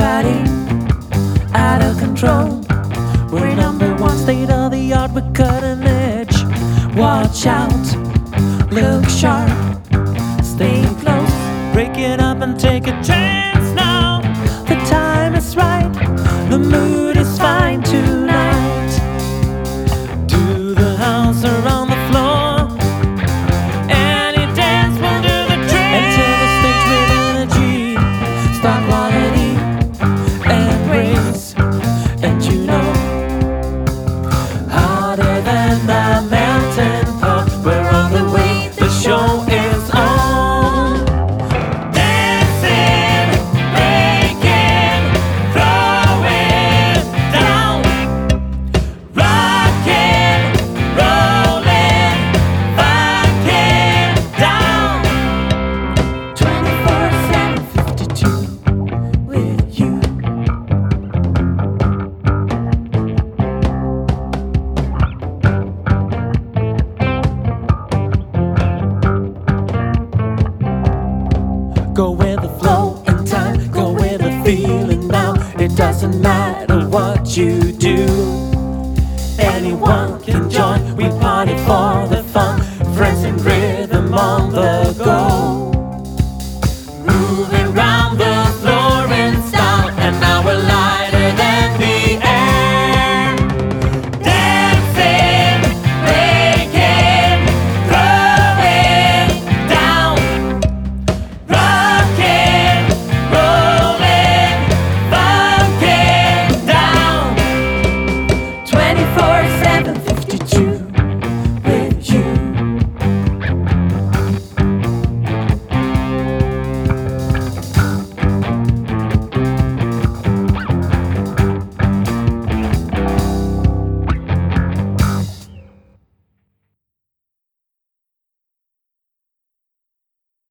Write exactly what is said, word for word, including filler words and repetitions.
party out of control. We're number one, state of the art, we're cutting edge. Watch out, look sharp, stay close. Break it up and take a chance now. The time is right, the mood is fine tonight. Do the house around the floor, any dance will do the trick. Enter the stage with energy, star quality and grace. And you know, harder than the mountain top, we're on the way, the show is on. Dancing, making, throwing down, rocking, rolling, funking down. Twenty-four seven fifty-two with you. Go with the flow in time, go with the feeling now. It doesn't matter what you do, anyone can join. We party for the fun, friends and great.